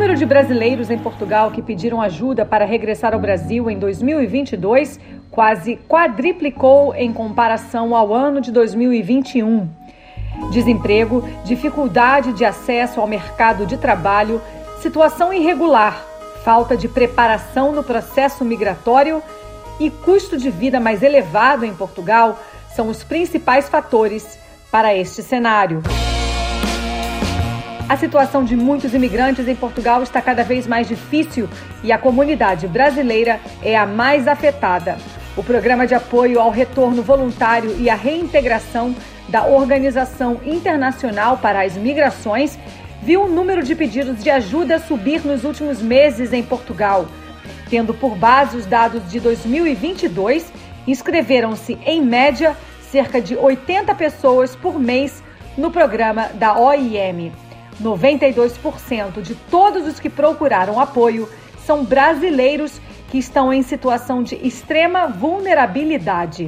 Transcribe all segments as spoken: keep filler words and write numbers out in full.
número de brasileiros em Portugal que pediram ajuda para regressar ao Brasil em dois mil e vinte e dois quase quadriplicou em comparação ao ano de dois mil e vinte e um. Desemprego, dificuldade de acesso ao mercado de trabalho, situação irregular, falta de preparação no processo migratório e custo de vida mais elevado em Portugal são os principais fatores para este cenário. A situação de muitos imigrantes em Portugal está cada vez mais difícil e a comunidade brasileira é a mais afetada. O Programa de Apoio ao Retorno Voluntário e à Reintegração da Organização Internacional para as Migrações viu o número de pedidos de ajuda subir nos últimos meses em Portugal. Tendo por base os dados de dois mil e vinte e dois, inscreveram-se, em média, cerca de oitenta pessoas por mês no programa da O I M. noventa e dois por cento de todos os que procuraram apoio são brasileiros que estão em situação de extrema vulnerabilidade.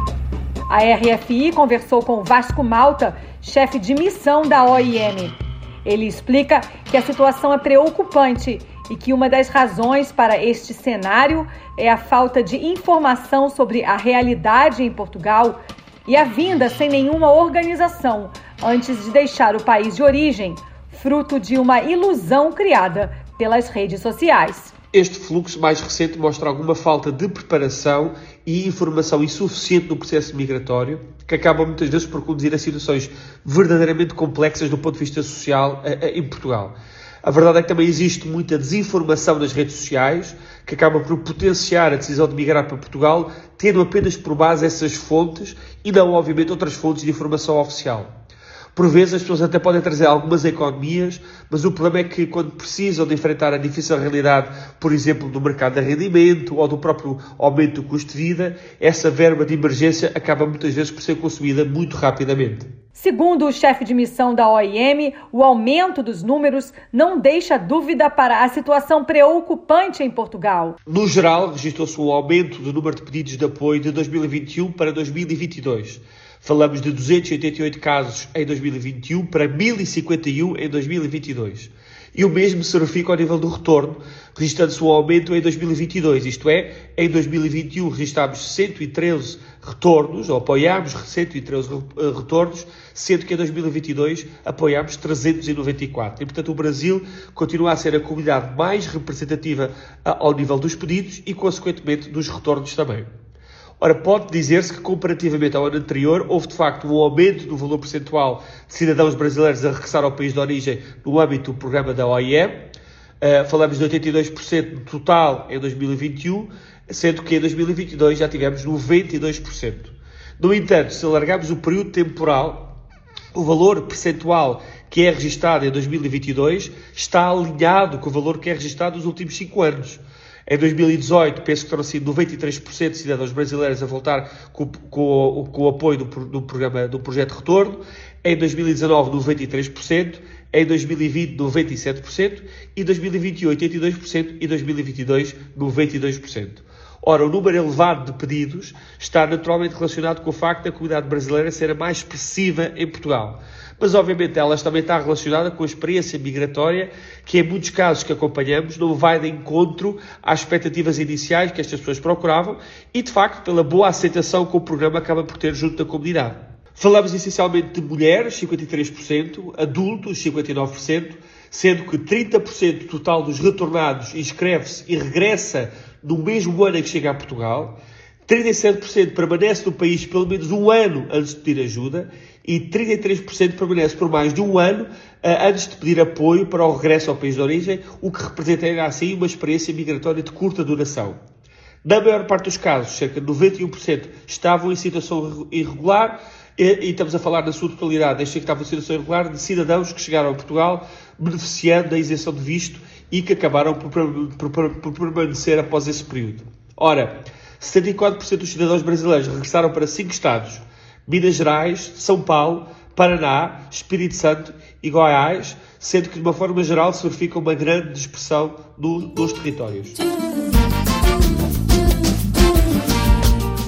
A R F I conversou com Vasco Malta, chefe de missão da O I M. Ele explica que a situação é preocupante e que uma das razões para este cenário é a falta de informação sobre a realidade em Portugal e a vinda sem nenhuma organização antes de deixar o país de origem, fruto de uma ilusão criada pelas redes sociais. Este fluxo mais recente mostra alguma falta de preparação e informação insuficiente no processo migratório, que acaba muitas vezes por conduzir a situações verdadeiramente complexas do ponto de vista social em Portugal. A verdade é que também existe muita desinformação nas redes sociais, que acaba por potenciar a decisão de migrar para Portugal, tendo apenas por base essas fontes e não, obviamente, outras fontes de informação oficial. Por vezes as pessoas até podem trazer algumas economias, mas o problema é que quando precisam de enfrentar a difícil realidade, por exemplo, do mercado de rendimento ou do próprio aumento do custo de vida, essa verba de emergência acaba muitas vezes por ser consumida muito rapidamente. Segundo o chefe de missão da O I M, o aumento dos números não deixa dúvida para a situação preocupante em Portugal. No geral, registrou-se um aumento do número de pedidos de apoio de dois mil e vinte e um para dois mil e vinte e dois. Falamos de duzentos e oitenta e oito casos em dois mil e vinte e um para mil e cinquenta e um em dois mil e vinte e dois. E o mesmo se verifica ao nível do retorno, registrando-se um aumento em dois mil e vinte e dois. Isto é, em dois mil e vinte e um registámos cento e treze retornos, ou apoiámos cento e treze retornos, sendo que em dois mil e vinte e dois apoiámos trezentos e noventa e quatro. E, portanto, o Brasil continua a ser a comunidade mais representativa ao nível dos pedidos e, consequentemente, dos retornos também. Ora, pode dizer-se que, comparativamente ao ano anterior, houve de facto um aumento do valor percentual de cidadãos brasileiros a regressar ao país de origem no âmbito do programa da O I M. Uh, falamos de oitenta e dois por cento no total em dois mil e vinte e um, sendo que em dois mil e vinte e dois já tivemos noventa e dois por cento. No entanto, se alargarmos o período temporal, o valor percentual que é registado em dois mil e vinte e dois está alinhado com o valor que é registado nos últimos cinco anos. Em dois mil e dezoito, penso que terão sido noventa e três por cento de cidadãos brasileiros a voltar com, com, com o apoio do, do, programa, do projeto de retorno. Em dois mil e dezanove, noventa e três por cento. Em dois mil e vinte, noventa e sete por cento. E em dois mil e vinte e um, oitenta e dois por cento. E em dois mil e vinte e dois, noventa e dois por cento. Ora, o número elevado de pedidos está naturalmente relacionado com o facto da comunidade brasileira ser a mais expressiva em Portugal. Mas, obviamente, ela também está relacionada com a experiência migratória, que em muitos casos que acompanhamos não vai de encontro às expectativas iniciais que estas pessoas procuravam e, de facto, pela boa aceitação que o programa acaba por ter junto da comunidade. Falamos essencialmente de mulheres, cinquenta e três por cento, adultos, cinquenta e nove por cento, sendo que trinta por cento total dos retornados inscreve-se e regressa no mesmo ano em que chega a Portugal, trinta e sete por cento permanece no país pelo menos um ano antes de pedir ajuda e trinta e três por cento permanece por mais de um ano uh, antes de pedir apoio para o regresso ao país de origem, o que representa assim uma experiência migratória de curta duração. Na maior parte dos casos, cerca de noventa e um por cento estavam em situação irregular e, e estamos a falar na sua totalidade, destes que estavam em situação irregular, de cidadãos que chegaram a Portugal beneficiando da isenção de visto e que acabaram por, por, por, por permanecer após esse período. Ora, setenta e quatro por cento dos cidadãos brasileiros regressaram para cinco estados: Minas Gerais, São Paulo, Paraná, Espírito Santo e Goiás, sendo que de uma forma geral se verifica uma grande dispersão no, nos territórios.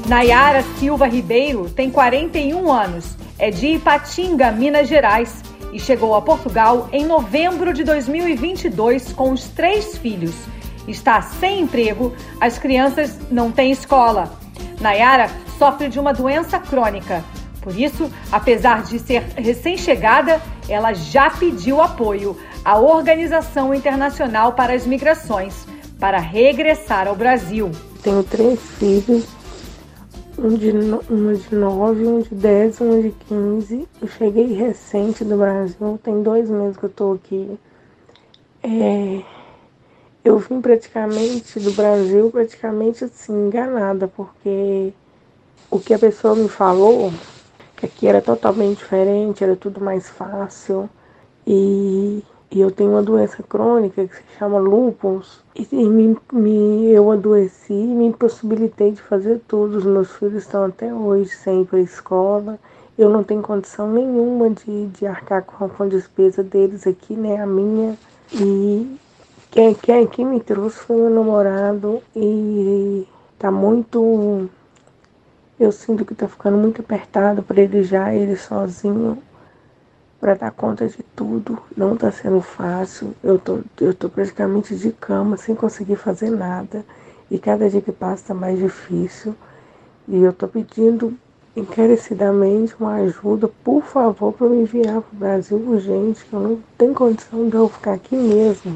Nayara Silva Ribeiro tem quarenta e um anos, é de Ipatinga, Minas Gerais, e chegou a Portugal em novembro de dois mil e vinte e dois com os três filhos. Está sem emprego, as crianças não têm escola. Nayara sofre de uma doença crônica. Por isso, apesar de ser recém-chegada, ela já pediu apoio à Organização Internacional para as Migrações para regressar ao Brasil. Tenho três filhos, um de, no, uma de nove, um de dez, um de quinze. Eu cheguei recente do Brasil, tem dois meses que eu estou aqui. É, eu vim praticamente do Brasil, praticamente assim, enganada, porque o que a pessoa me falou, que aqui era totalmente diferente, era tudo mais fácil. E, e eu tenho uma doença crônica que se chama lúpus. E, e me, me, eu adoeci e me impossibilitei de fazer tudo. Os meus filhos estão até hoje sem ir para a escola. Eu não tenho condição nenhuma de, de arcar com, com a despesa deles aqui, né? A minha. E quem, quem, quem me trouxe foi meu namorado. E tá muito... Eu sinto que tá ficando muito apertado para ele já, ele sozinho, para dar conta de tudo. Não tá sendo fácil. Eu tô, eu tô praticamente de cama, sem conseguir fazer nada. E cada dia que passa tá mais difícil. E eu tô pedindo encarecidamente uma ajuda, por favor, para me enviar pro Brasil urgente, que eu não tenho condição de eu ficar aqui mesmo.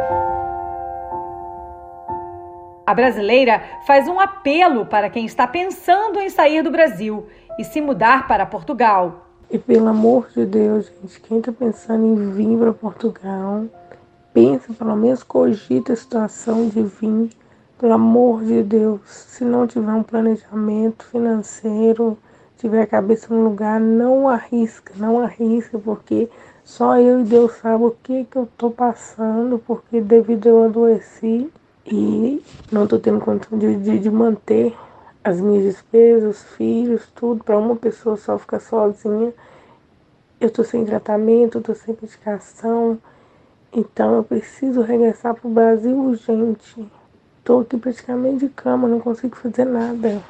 A brasileira faz um apelo para quem está pensando em sair do Brasil e se mudar para Portugal. E pelo amor de Deus, gente, quem está pensando em vir para Portugal, pensa, pelo menos cogita a situação de vir. Pelo amor de Deus, se não tiver um planejamento financeiro, tiver a cabeça no lugar, não arrisca, não arrisca, porque só eu e Deus sabem o que, que eu estou passando, porque devido eu adoeci. E não estou tendo condição de, de, de manter as minhas despesas, os filhos, tudo, para uma pessoa só ficar sozinha. Eu estou sem tratamento, estou sem medicação, então eu preciso regressar para o Brasil urgente. Estou aqui praticamente de cama, não consigo fazer nada.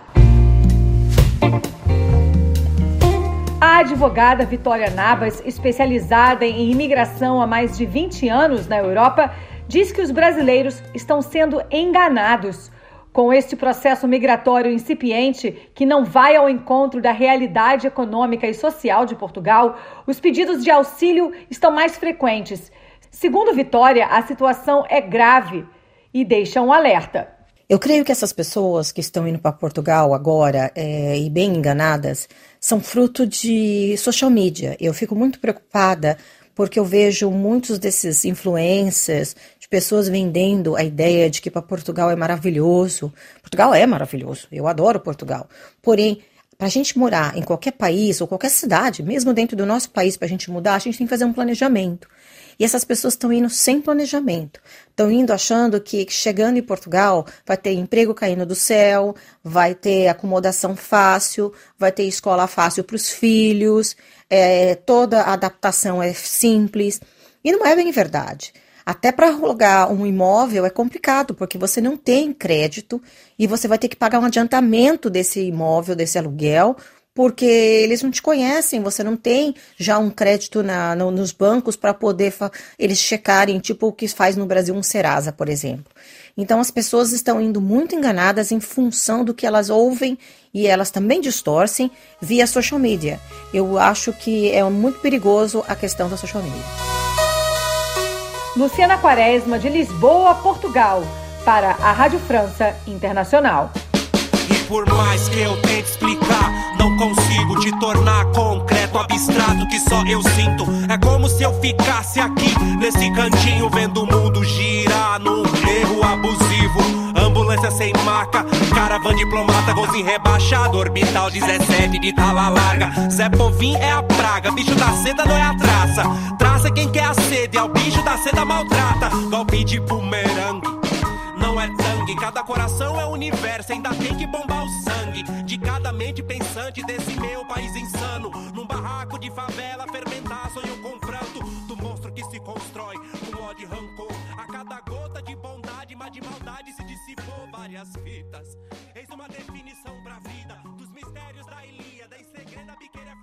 A advogada Vitória Nabas, especializada em imigração há mais de vinte anos na Europa, diz que os brasileiros estão sendo enganados. Com este processo migratório incipiente, que não vai ao encontro da realidade econômica e social de Portugal, os pedidos de auxílio estão mais frequentes. Segundo Vitória, a situação é grave e deixa um alerta. Eu creio que essas pessoas que estão indo para Portugal agora é, e bem enganadas são fruto de social media. Eu fico muito preocupada porque eu vejo muitos desses influencers, de pessoas vendendo a ideia de que para Portugal é maravilhoso. Portugal é maravilhoso, eu adoro Portugal. Porém, para a gente morar em qualquer país ou qualquer cidade, mesmo dentro do nosso país, para a gente mudar, a gente tem que fazer um planejamento. E essas pessoas estão indo sem planejamento. Estão indo achando que chegando em Portugal vai ter emprego caindo do céu, vai ter acomodação fácil, vai ter escola fácil para os filhos, é, toda a adaptação é simples. E não é bem verdade. Até para alugar um imóvel é complicado, porque você não tem crédito e você vai ter que pagar um adiantamento desse imóvel, desse aluguel, porque eles não te conhecem, você não tem já um crédito na, no, nos bancos para poder fa- eles checarem, tipo o que faz no Brasil um Serasa, por exemplo. Então as pessoas estão indo muito enganadas em função do que elas ouvem e elas também distorcem via social media. Eu acho que é muito perigoso a questão da social media. Luciana Quaresma, de Lisboa, Portugal, para a Rádio França Internacional. E por mais que eu tente explicar, não consigo te tornar concreto, abstrato que só eu sinto. É como se eu ficasse aqui, nesse cantinho, vendo o mundo girar num erro abusivo. Ambulância sem marca, caravana diplomata, golzinho rebaixado, orbital dezessete de tala larga. Zé Povinho é a praga, bicho da seda não é a traça. Traça quem quer a sede, é o bicho da seda maltrata. Golpe de bumerangue, não é tangue, cada coração é um universo, ainda tem que bombar o sangue de cada mente pensante desse meu país insano. Num barraco de favela, fermentar sonho com pranto do monstro que se constrói com ódio e rancor. A cada gota de bondade, mas de maldade se dissipou várias fitas. Eis uma definição pra vida dos mistérios da Ilíada, em segredo a biqueira